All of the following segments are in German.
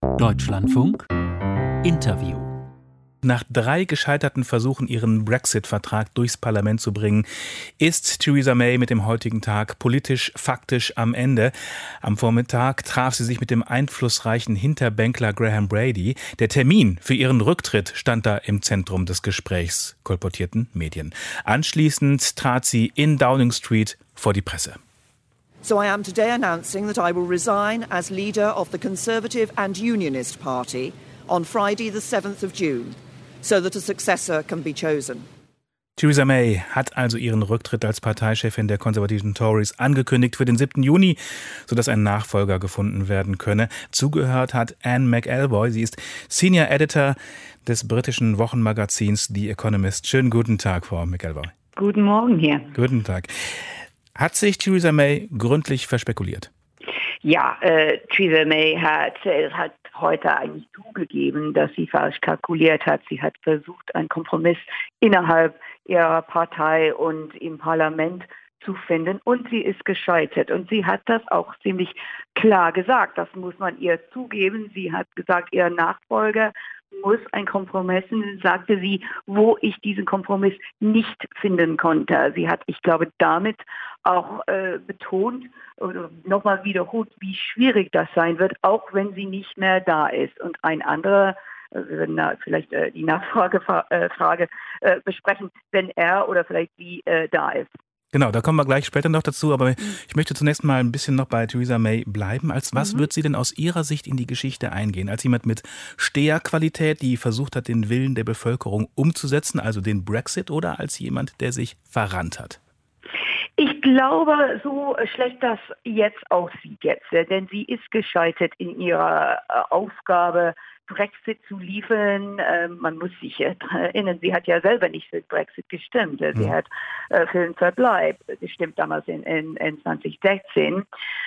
Deutschlandfunk Interview. Nach 3 gescheiterten Versuchen, ihren Brexit-Vertrag durchs Parlament zu bringen, ist Theresa May mit dem heutigen Tag politisch faktisch am Ende. Am Vormittag traf sie sich mit dem einflussreichen Hinterbänkler Graham Brady. Der Termin für ihren Rücktritt stand da im Zentrum des Gesprächs, kolportierten Medien. Anschließend trat sie in Downing Street vor die Presse. So I am today announcing that I will resign as leader of the Conservative and Unionist Party on Friday the 7th of June, so that a successor can be chosen. Theresa May hat also ihren Rücktritt als Parteichefin der konservativen Tories angekündigt für den 7. Juni, sodass ein Nachfolger gefunden werden könne. Zugehört hat Anne McElvoy. Sie ist Senior Editor des britischen Wochenmagazins The Economist. Schönen guten Tag, Frau McElvoy. Guten Morgen hier. Guten Tag. Hat sich Theresa May gründlich verspekuliert? Ja, Theresa May hat heute eigentlich zugegeben, dass sie falsch kalkuliert hat. Sie hat versucht, einen Kompromiss innerhalb ihrer Partei und im Parlament zu finden, und sie ist gescheitert. Und sie hat das auch ziemlich klar gesagt. Das muss man ihr zugeben. Sie hat gesagt, ihr Nachfolger muss ein Kompromiss, sagte sie, wo ich diesen Kompromiss nicht finden konnte. Sie hat, ich glaube, damit auch betont oder nochmal wiederholt, wie schwierig das sein wird, auch wenn sie nicht mehr da ist. Und ein anderer, wir werden vielleicht die Nachfrage besprechen, wenn er oder vielleicht sie da ist. Genau, da kommen wir gleich später noch dazu, aber ich möchte zunächst mal ein bisschen noch bei Theresa May bleiben. Als was wird sie denn aus Ihrer Sicht in die Geschichte eingehen? Als jemand mit Steherqualität, die versucht hat, den Willen der Bevölkerung umzusetzen, also den Brexit, oder als jemand, der sich verrannt hat? Ich glaube, so schlecht das jetzt aussieht denn sie ist gescheitert in ihrer Aufgabe, Brexit zu liefern. Man muss sich erinnern, sie hat ja selber nicht für Brexit gestimmt. Sie hat für den Verbleib gestimmt, damals in 2016.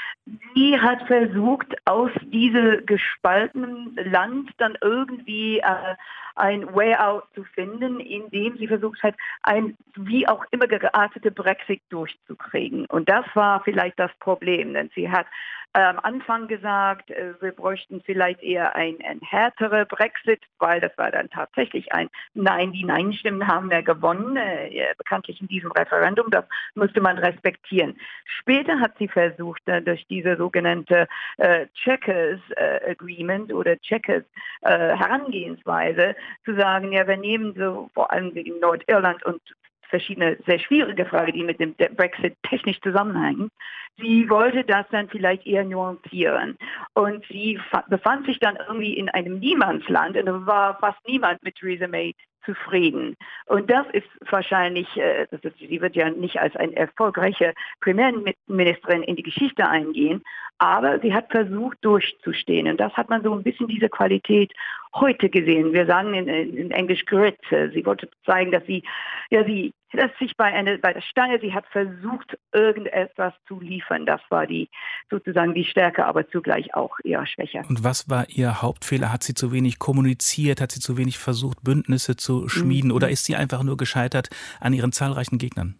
Sie hat versucht, aus diesem gespaltenen Land dann irgendwie ein Way out zu finden, indem sie versucht hat, ein wie auch immer geartete Brexit durchzukriegen. Und das war vielleicht das Problem, denn sie hat am Anfang gesagt, wir bräuchten vielleicht eher ein härterer Brexit, weil das war dann tatsächlich ein Nein. Die Nein-Stimmen haben ja gewonnen, bekanntlich in diesem Referendum. Das musste man respektieren. Später hat sie versucht, durch diese sogenannte Chequers Agreement oder Chequers Herangehensweise zu sagen, ja, wir nehmen so vor allem in Nordirland und verschiedene sehr schwierige Fragen, die mit dem Brexit technisch zusammenhängen. Sie wollte das dann vielleicht eher nuancieren. Und sie befand sich dann irgendwie in einem Niemandsland, und da war fast niemand mit Theresa May zufrieden. Und das ist wahrscheinlich, sie wird ja nicht als eine erfolgreiche Premierministerin in die Geschichte eingehen, aber sie hat versucht, durchzustehen. Und das hat man so ein bisschen diese Qualität heute gesehen. Wir sagen in Englisch Grit. Sie wollte zeigen, dass sie lässt sich bei der Stange, sie hat versucht, irgendetwas zu liefern. Das war sozusagen die Stärke, aber zugleich auch ihre Schwäche. Und was war ihr Hauptfehler? Hat sie zu wenig kommuniziert? Hat sie zu wenig versucht, Bündnisse zu schmieden? Oder ist sie einfach nur gescheitert an ihren zahlreichen Gegnern?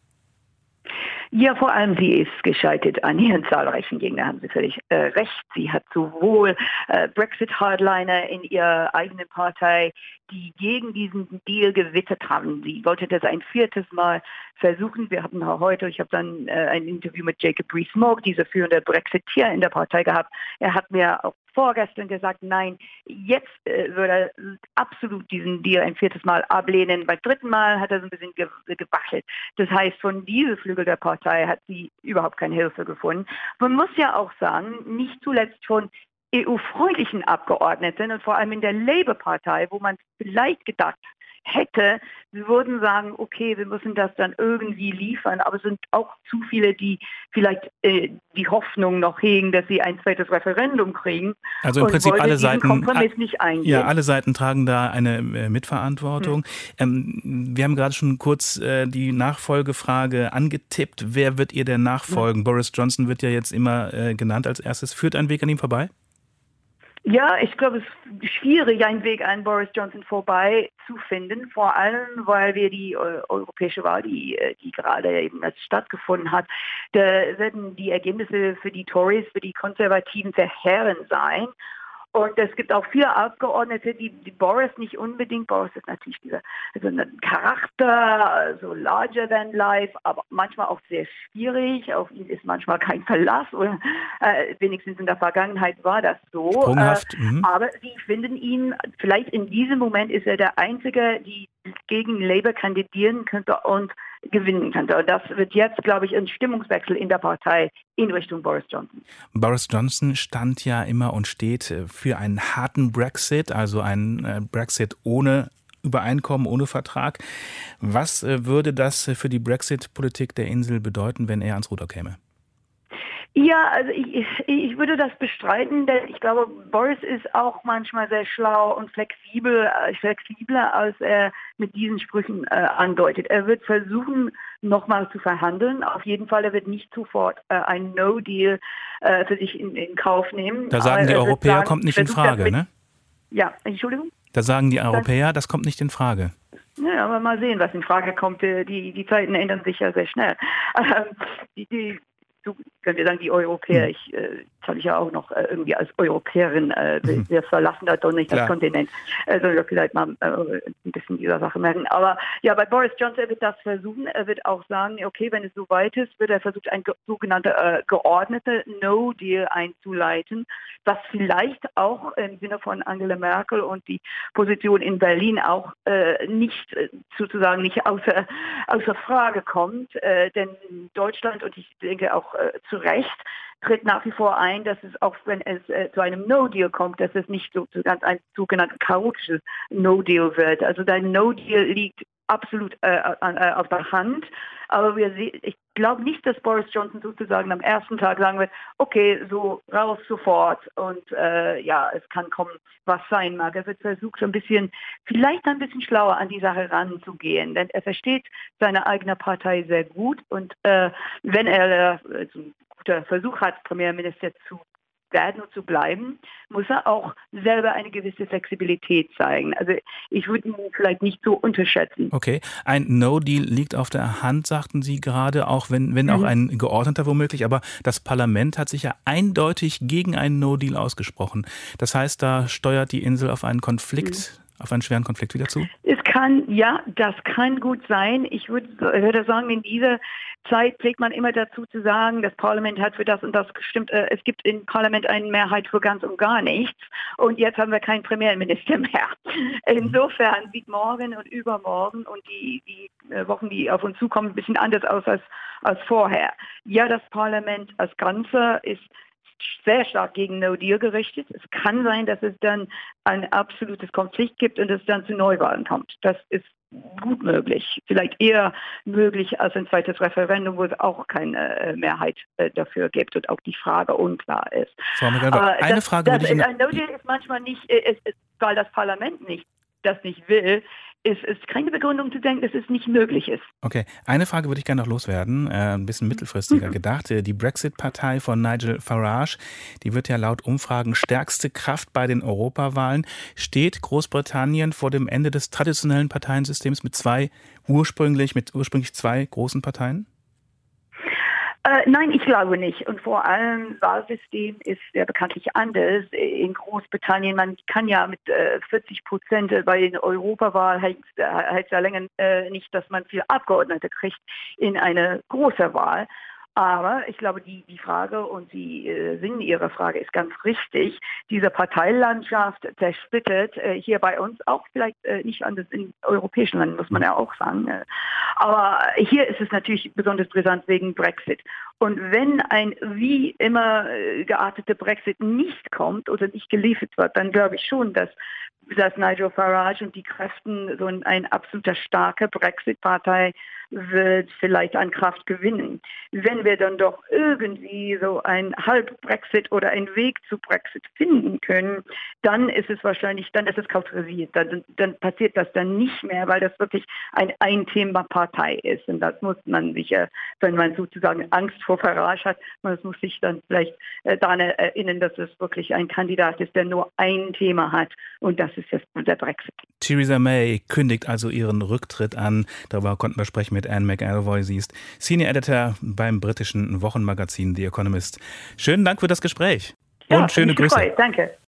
Ja, vor allem sie ist gescheitert an ihren zahlreichen Gegnern, haben Sie völlig recht. Sie hat sowohl Brexit-Hardliner in ihrer eigenen Partei, die gegen diesen Deal gewittert haben. Sie wollte das ein 4. Mal versuchen. Wir hatten heute, ich habe dann ein Interview mit Jacob Rees-Mogg, dieser führende Brexiteer in der Partei gehabt. Er hat mir auch vorgestern gesagt, nein, jetzt würde er absolut diesen Deal ein 4. Mal ablehnen. Beim 3. Mal hat er so ein bisschen gewackelt. Das heißt, von diesem Flügel der Partei hat sie überhaupt keine Hilfe gefunden. Man muss ja auch sagen, nicht zuletzt von EU-freundlichen Abgeordneten und vor allem in der Labour-Partei, wo man vielleicht gedacht hätte, sie würden sagen, okay, wir müssen das dann irgendwie liefern, aber es sind auch zu viele, die vielleicht die Hoffnung noch hegen, dass sie ein 2. Referendum kriegen. Also im Prinzip alle Seiten, Kompromiss nicht eingehen. Ja, alle Seiten tragen da eine Mitverantwortung. Wir haben gerade schon kurz die Nachfolgefrage angetippt. Wer wird ihr denn nachfolgen? Boris Johnson wird ja jetzt immer genannt als erstes. Führt ein Weg an ihm vorbei? Ja, ich glaube, es ist schwierig, einen Weg an Boris Johnson vorbei zu finden, vor allem, weil wir die europäische Wahl, die gerade eben stattgefunden hat, da werden die Ergebnisse für die Tories, für die Konservativen verheerend sein. Und es gibt auch viele Abgeordnete, die Boris nicht unbedingt, Boris ist natürlich ein Charakter, so larger than life, aber manchmal auch sehr schwierig. Auf ihn ist manchmal kein Verlass, oder wenigstens in der Vergangenheit war das so. Sprunghaft. Aber sie finden ihn, vielleicht in diesem Moment ist er der Einzige, die gegen Labour kandidieren könnte und gewinnen könnte. Und das wird jetzt, glaube ich, ein Stimmungswechsel in der Partei in Richtung Boris Johnson. Boris Johnson stand ja immer und steht für einen harten Brexit, also einen Brexit ohne Übereinkommen, ohne Vertrag. Was würde das für die Brexit-Politik der Insel bedeuten, wenn er ans Ruder käme? Ja, also ich würde das bestreiten, denn ich glaube, Boris ist auch manchmal sehr schlau und flexibler, als er mit diesen Sprüchen andeutet. Er wird versuchen, nochmal zu verhandeln. Auf jeden Fall, er wird nicht sofort ein No-Deal für sich in Kauf nehmen. Da sagen die Europäer, kommt nicht in Frage, ne? Ja, Entschuldigung? Da sagen die Europäer, das kommt nicht in Frage. Ja, aber mal sehen, was in Frage kommt. Die Zeiten ändern sich ja sehr schnell. Können wir sagen, die Europäer, ich zahle ja auch noch irgendwie als Europäerin, wir verlassen da doch nicht das Kontinent. Also wir vielleicht mal ein bisschen dieser Sache merken. Aber ja, bei Boris Johnson, er wird das versuchen. Er wird auch sagen, okay, wenn es so weit ist, wird er versuchen, ein sogenannter geordneter No-Deal einzuleiten, was vielleicht auch im Sinne von Angela Merkel und die Position in Berlin auch nicht außer Frage kommt. Denn Deutschland, und ich denke auch zu Recht, tritt nach wie vor ein, dass es auch, wenn es zu einem No-Deal kommt, dass es nicht so zu ganz ein sogenanntes chaotisches No-Deal wird. Also dein No-Deal liegt absolut auf der Hand. Aber ich glaube nicht, dass Boris Johnson sozusagen am ersten Tag sagen wird, okay, so raus sofort und es kann kommen, was sein mag. Er wird versuchen, vielleicht ein bisschen schlauer an die Sache ranzugehen, denn er versteht seine eigene Partei sehr gut und wenn er so ein guter Versuch hat, Premierminister zu werden und zu bleiben, muss er auch selber eine gewisse Flexibilität zeigen. Also ich würde ihn vielleicht nicht so unterschätzen. Okay, ein No-Deal liegt auf der Hand, sagten Sie gerade, auch wenn auch ein geordneter womöglich, aber das Parlament hat sich ja eindeutig gegen einen No-Deal ausgesprochen. Das heißt, da steuert die Insel auf einen Konflikt, auf einen schweren Konflikt wieder zu? Das kann gut sein. Ich würde sagen, in dieser Zeit pflegt man immer dazu zu sagen, das Parlament hat für das und das gestimmt. Es gibt im Parlament eine Mehrheit für ganz und gar nichts. Und jetzt haben wir keinen Premierminister mehr. Insofern sieht morgen und übermorgen und die Wochen, die auf uns zukommen, ein bisschen anders aus als vorher. Ja, das Parlament als Ganze ist sehr stark gegen No Deal gerichtet. Es kann sein, dass es dann ein absolutes Konflikt gibt und es dann zu Neuwahlen kommt. Das ist gut möglich. Vielleicht eher möglich als ein zweites Referendum, wo es auch keine Mehrheit dafür gibt und auch die Frage unklar ist. Frau McGregor, eine Frage würde ich ein No Deal ist manchmal nicht, weil das Parlament das nicht will, ist keine Begründung zu denken, dass es nicht möglich ist. Okay, eine Frage würde ich gerne noch loswerden, ein bisschen mittelfristiger gedacht. Die Brexit-Partei von Nigel Farage, die wird ja laut Umfragen stärkste Kraft bei den Europawahlen. Steht Großbritannien vor dem Ende des traditionellen Parteiensystems mit ursprünglich zwei großen Parteien? Nein, ich glaube nicht. Und vor allem, das Wahlsystem ist ja bekanntlich anders. In Großbritannien, man kann ja mit 40% bei den Europawahlen heißt ja länger nicht, dass man viele Abgeordnete kriegt in eine große Wahl. Aber ich glaube, die Frage, und Sie Sinn Ihrer Frage ist ganz richtig, diese Parteilandschaft zersplittert hier bei uns auch vielleicht nicht anders in europäischen Ländern, muss man ja auch sagen. Aber hier ist es natürlich besonders brisant wegen Brexit. Und wenn ein wie immer gearteter Brexit nicht kommt oder nicht geliefert wird, dann glaube ich schon, dass Nigel Farage und die Kräfte so ein absoluter starker Brexit-Partei wird vielleicht an Kraft gewinnen. Wenn wir dann doch irgendwie so ein Halb-Brexit oder einen Weg zu Brexit finden können, dann ist es kautorisiert. Dann passiert das dann nicht mehr, weil das wirklich ein Thema-Partei ist. Und das muss man sich, wenn man sozusagen Angst vor Farage hat, man muss sich dann vielleicht daran erinnern, dass es wirklich ein Kandidat ist, der nur ein Thema hat. Und das ist der Brexit. Theresa May kündigt also ihren Rücktritt an. Darüber konnten wir sprechen mit Anne McElvoy. Sie ist Senior Editor beim britischen Wochenmagazin The Economist. Schönen Dank für das Gespräch und schöne Grüße. Danke.